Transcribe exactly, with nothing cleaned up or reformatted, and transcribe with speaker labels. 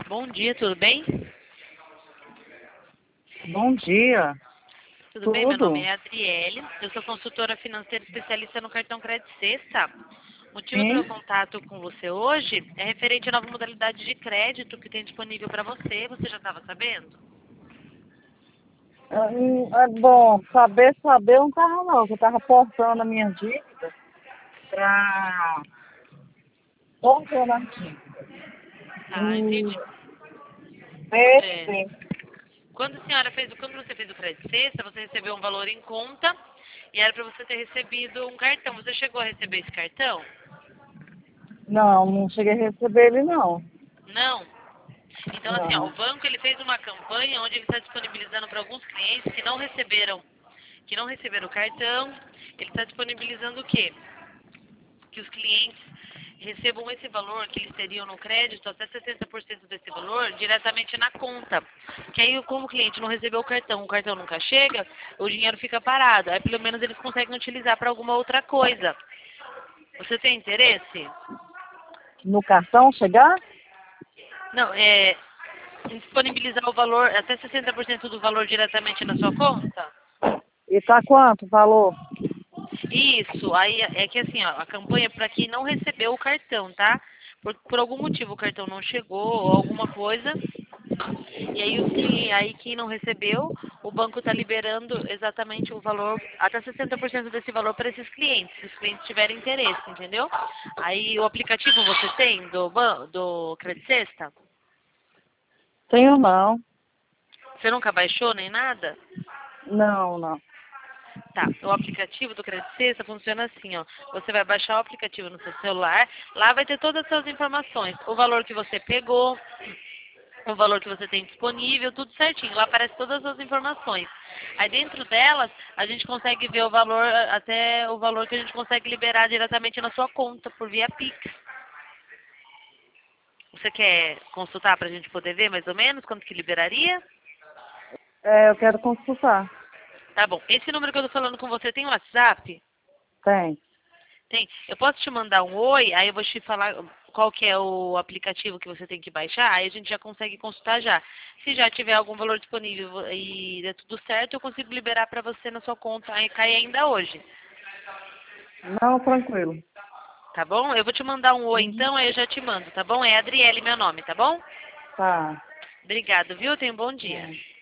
Speaker 1: Bom dia, tudo bem?
Speaker 2: Bom dia.
Speaker 1: Tudo bem? Meu nome
Speaker 2: Tudo?
Speaker 1: é Adriele, eu sou consultora financeira especialista no cartão Crédito Sexta. O motivo do meu
Speaker 2: Sim?
Speaker 1: contato com você hoje é referente à nova modalidade de crédito que tem disponível para você. Você já estava sabendo?
Speaker 2: Ah, hum, É bom, saber, saber eu não tava não, que eu tava portando a minha dívida para portando a dívida.
Speaker 1: Ah,
Speaker 2: Hum,
Speaker 1: entendi. É.
Speaker 2: B S B.
Speaker 1: Quando a senhora fez, o- quando você fez o Crédito Sexta, você recebeu um valor em conta e era para você ter recebido um cartão. Você chegou a receber esse cartão?
Speaker 2: Não, não cheguei a receber ele não.
Speaker 1: Não. Então, assim, ó, o
Speaker 2: Não.
Speaker 1: banco ele fez uma campanha onde ele está disponibilizando para alguns clientes que não receberam, que não receberam o cartão, ele está disponibilizando o quê? Que os clientes recebam esse valor que eles teriam no crédito, até sessenta por cento desse valor, diretamente na conta. Que aí, como o cliente não recebeu o cartão, o cartão nunca chega, o dinheiro fica parado. Aí, pelo menos, eles conseguem utilizar para alguma outra coisa. Você tem interesse?
Speaker 2: No cartão chegar?
Speaker 1: Não, é disponibilizar o valor, até sessenta por cento do valor diretamente na sua conta?
Speaker 2: E tá quanto o valor?
Speaker 1: Isso, aí é que assim, ó, a campanha é para quem não recebeu o cartão, tá? Por, por algum motivo o cartão não chegou ou alguma coisa, e aí, os cli- aí quem não recebeu, o banco está liberando exatamente o valor, até sessenta por cento desse valor para esses clientes, se os clientes tiverem interesse, entendeu? Aí o aplicativo você tem do, ban- do Credit Sexta?
Speaker 2: Tenho não.
Speaker 1: Você nunca baixou nem nada?
Speaker 2: Não, não.
Speaker 1: Tá, o aplicativo do Credit Sexta funciona assim, ó. Você vai baixar o aplicativo no seu celular, lá vai ter todas as suas informações, o valor que você pegou, o valor que você tem disponível, tudo certinho. Lá aparece todas as suas informações. Aí dentro delas, a gente consegue ver o valor, até o valor que a gente consegue liberar diretamente na sua conta, por via Pix. Você quer consultar para a gente poder ver mais ou menos quanto que liberaria?
Speaker 2: É, eu quero consultar.
Speaker 1: Tá bom. Esse número que eu tô falando com você tem WhatsApp?
Speaker 2: Tem.
Speaker 1: Tem. Eu posso te mandar um oi, aí eu vou te falar qual que é o aplicativo que você tem que baixar, aí a gente já consegue consultar já. Se já tiver algum valor disponível e der tudo certo, eu consigo liberar para você na sua conta, aí cai ainda hoje.
Speaker 2: Não, tranquilo.
Speaker 1: Tá bom? Eu vou te mandar um oi
Speaker 2: Uhum.
Speaker 1: então, aí eu já te mando, tá bom? É Adriele meu nome, tá bom?
Speaker 2: Tá.
Speaker 1: Obrigado, viu? Tenha um bom dia.
Speaker 2: É.